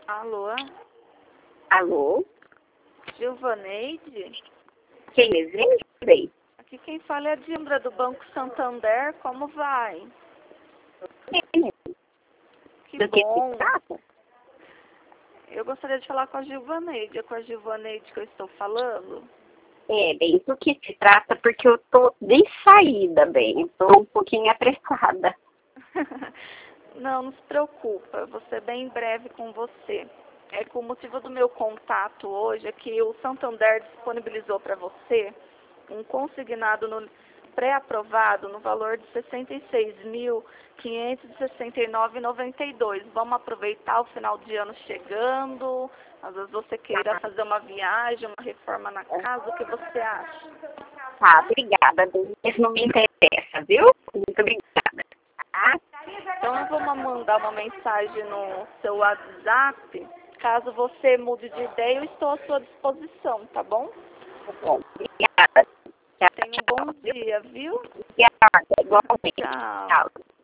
Alô? Alô? Gilvaneide? Quem deseja? Aqui quem fala é a Dimbra do Banco Santander. Como vai? Que Do que bom. se trata? Eu gostaria de falar com a Gilvaneide. É com a Gilvaneide que eu estou falando? Bem, do que se trata, porque eu tô de saída, bem. Eu tô um pouquinho apressada. Não se preocupa. Eu vou ser bem breve com você. O motivo do meu contato hoje é que o Santander disponibilizou para você um consignado pré-aprovado no valor de R$ 66.569,92. Vamos aproveitar o final de ano chegando. Às vezes você queira fazer uma viagem, uma reforma na casa. O que você acha? Tá, obrigada. Isso não me interessa, viu? Muito obrigada. Tá? Então eu vou mandar uma mensagem no seu WhatsApp. Caso você mude de ideia, eu estou à sua disposição, tá bom? Bom, obrigada. Tchau, Tenha um bom dia, viu? Obrigada, igualmente. Tchau. Tchau.